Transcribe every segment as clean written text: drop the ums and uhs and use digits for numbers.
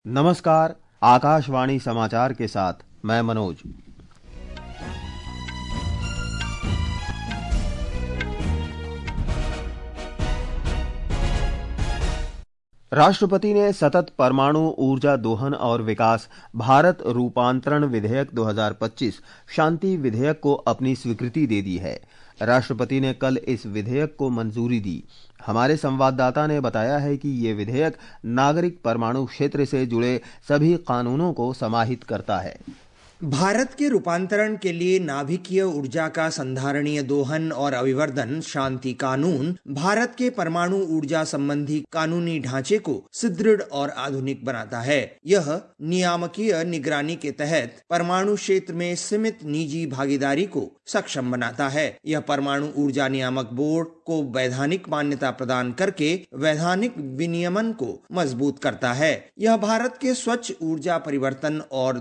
नमस्कार। आकाशवाणी समाचार के साथ मैं मनोज। राष्ट्रपति ने सतत परमाणु ऊर्जा दोहन और विकास भारत रूपांतरण विधेयक 2025 शांति विधेयक को अपनी स्वीकृति दे दी है। राष्ट्रपति ने कल इस विधेयक को मंजूरी दी। हमारे संवाददाता ने बताया है कि ये विधेयक नागरिक परमाणु क्षेत्र से जुड़े सभी कानूनों को समाहित करता है। भारत के रूपांतरण के लिए नाभिकीय ऊर्जा का संधारणीय दोहन और अभिवर्धन शांति कानून भारत के परमाणु ऊर्जा संबंधी कानूनी ढांचे को सुदृढ़ और आधुनिक बनाता है। यह नियामकीय निगरानी के तहत परमाणु क्षेत्र में सीमित निजी भागीदारी को सक्षम बनाता है। यह परमाणु ऊर्जा नियामक बोर्ड को वैधानिक मान्यता प्रदान करके वैधानिक विनियमन को मजबूत करता है। यह भारत के स्वच्छ ऊर्जा परिवर्तन और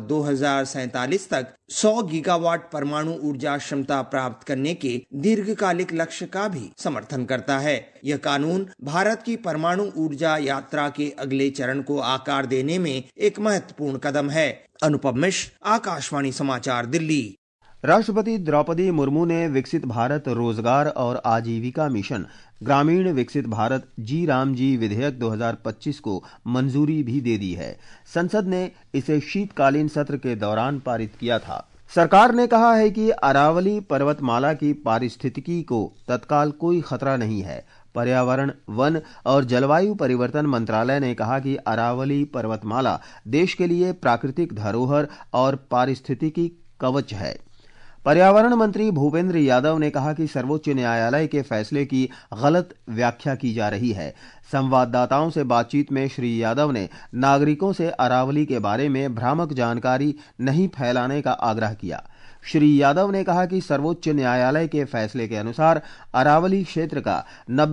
2047 तक 100 गीगावाट परमाणु ऊर्जा क्षमता प्राप्त करने के दीर्घकालिक लक्ष्य का भी समर्थन करता है। यह कानून भारत की परमाणु ऊर्जा यात्रा के अगले चरण को आकार देने में एक महत्वपूर्ण कदम है। अनुपम मिश्र, आकाशवाणी समाचार, दिल्ली। राष्ट्रपति द्रौपदी मुर्मू ने विकसित भारत रोजगार और आजीविका मिशन ग्रामीण विकसित भारत जी राम जी विधेयक 2025 को मंजूरी भी दे दी है। संसद ने इसे शीतकालीन सत्र के दौरान पारित किया था। सरकार ने कहा है कि अरावली पर्वतमाला की पारिस्थितिकी को तत्काल कोई खतरा नहीं है। पर्यावरण, वन और जलवायु परिवर्तन मंत्रालय ने कहा कि अरावली पर्वतमाला देश के लिए प्राकृतिक धरोहर और पारिस्थितिकी कवच है। पर्यावरण मंत्री भूपेंद्र यादव ने कहा कि सर्वोच्च न्यायालय के फैसले की गलत व्याख्या की जा रही है। संवाददाताओं से बातचीत में श्री यादव ने नागरिकों से अरावली के बारे में भ्रामक जानकारी नहीं फैलाने का आग्रह किया। श्री यादव ने कहा कि सर्वोच्च न्यायालय के फैसले के अनुसार अरावली क्षेत्र का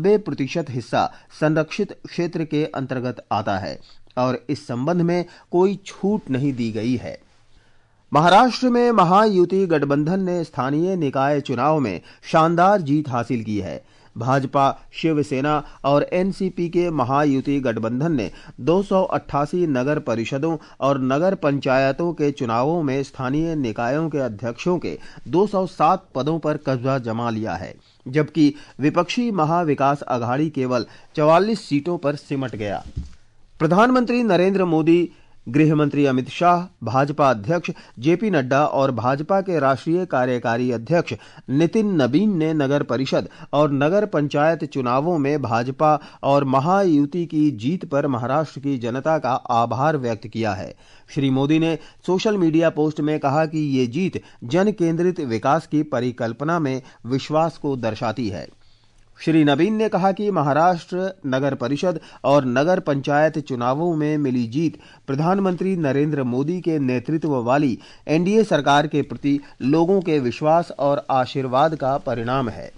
90% हिस्सा संरक्षित क्षेत्र के अंतर्गत आता है और इस संबंध में कोई छूट नहीं दी गई है। महाराष्ट्र में महायुति गठबंधन ने स्थानीय निकाय चुनाव में शानदार जीत हासिल की है। भाजपा, शिवसेना और एनसीपी के महायुति गठबंधन ने 288 नगर परिषदों और नगर पंचायतों के चुनावों में स्थानीय निकायों के अध्यक्षों के 207 पदों पर कब्जा जमा लिया है, जबकि विपक्षी महाविकास अघाड़ी केवल 44 सीटों पर सिमट गया। प्रधानमंत्री नरेंद्र मोदी, गृह मंत्री अमित शाह, भाजपा अध्यक्ष जेपी नड्डा और भाजपा के राष्ट्रीय कार्यकारी अध्यक्ष नितिन नबीन ने नगर परिषद और नगर पंचायत चुनावों में भाजपा और महायुति की जीत पर महाराष्ट्र की जनता का आभार व्यक्त किया है। श्री मोदी ने सोशल मीडिया पोस्ट में कहा कि ये जीत जन केंद्रित विकास की परिकल्पना में विश्वास को दर्शाती है। श्री नबीन ने कहा कि महाराष्ट्र नगर परिषद और नगर पंचायत चुनावों में मिली जीत प्रधानमंत्री नरेंद्र मोदी के नेतृत्व वाली एनडीए सरकार के प्रति लोगों के विश्वास और आशीर्वाद का परिणाम है।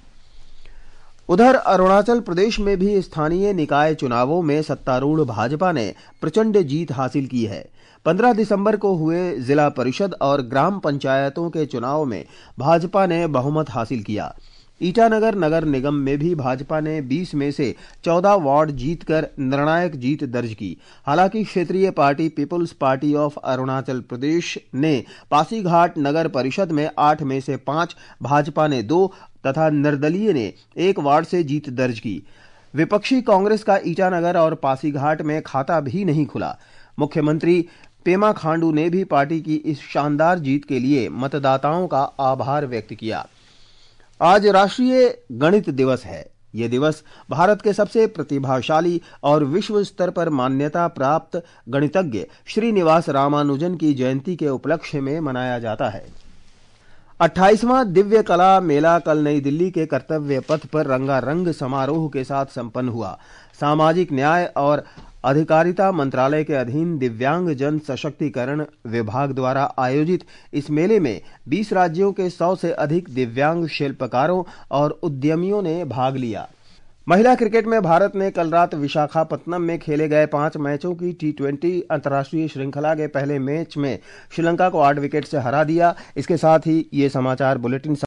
उधर अरुणाचल प्रदेश में भी स्थानीय निकाय चुनावों में सत्तारूढ़ भाजपा ने प्रचंड जीत हासिल की है। 15 दिसंबर को हुए जिला परिषद और ग्राम पंचायतों के चुनाव में भाजपा ने बहुमत हासिल किया। ईटानगर नगर निगम में भी भाजपा ने 20 में से 14 वार्ड जीतकर निर्णायक जीत दर्ज की। हालांकि क्षेत्रीय party People's Party of Arunachal Pradesh ने पासीघाट नगर परिषद में 8 में से 5, भाजपा ने 2 तथा निर्दलीय ने 1 वार्ड से जीत दर्ज की। विपक्षी कांग्रेस का ईटानगर और पासीघाट में खाता भी नहीं खुला। मुख्यमंत्री पेमा खांडू ने भी पार्टी की इस शानदार जीत के लिए मतदाताओं का आभार व्यक्त किया। आज राष्ट्रीय गणित दिवस है। यह दिवस भारत के सबसे प्रतिभाशाली और विश्व स्तर पर मान्यता प्राप्त गणितज्ञ श्रीनिवास रामानुजन की जयंती के उपलक्ष्य में मनाया जाता है। 28वां दिव्य कला मेला कल नई दिल्ली के कर्तव्य पथ पर रंगारंग समारोह के साथ संपन्न हुआ। सामाजिक न्याय और अधिकारिता मंत्रालय के अधीन दिव्यांग जन सशक्तिकरण विभाग द्वारा आयोजित इस मेले में 20 राज्यों के 100 से अधिक दिव्यांग शिल्पकारों और उद्यमियों ने भाग लिया। महिला क्रिकेट में भारत ने कल रात विशाखापत्तनम में खेले गए 5 मैचों की T20 अंतर्राष्ट्रीय श्रृंखला के पहले मैच में श्रीलंका को 8 विकेट से हरा दिया। इसके साथ ही ये समाचार बुलेटिन